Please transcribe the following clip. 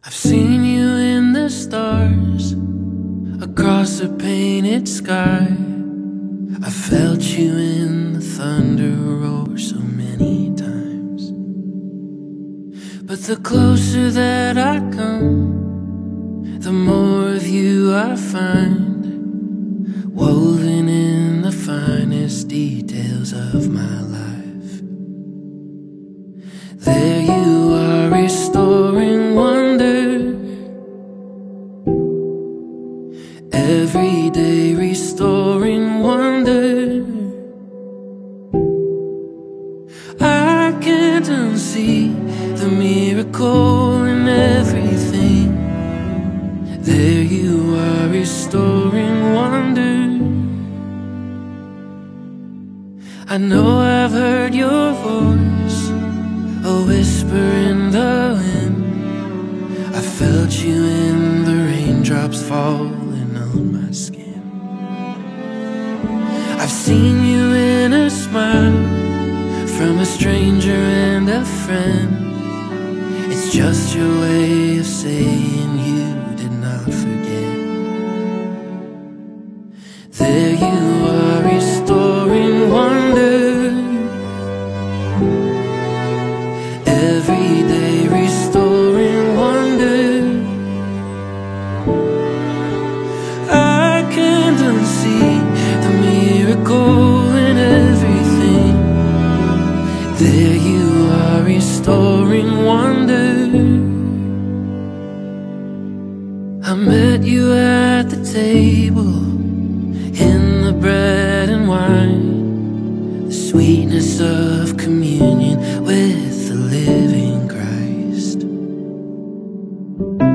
I've seen you in the stars, across a painted sky. I felt you in the thunder roar so many times. But the closer that I come, the more of you I find, woven in the finest details of my life. There you are, restoring wonder, every day restoring wonder. I can't unsee the miracle in everything. There you are, restoring wonder. I know I've heard your voice, a whisper in the wind. I felt you in the raindrops falling on my skin. I've seen you in a smile, from a stranger and a friend. It's just your way of saying you did not forget. There you are, restoring wonder, every day restoring wonder. I can't unsee the miracle in everything. There you are, restoring wonder. I met you at the table, in the bread and wine, the sweetness of communion with the living Christ.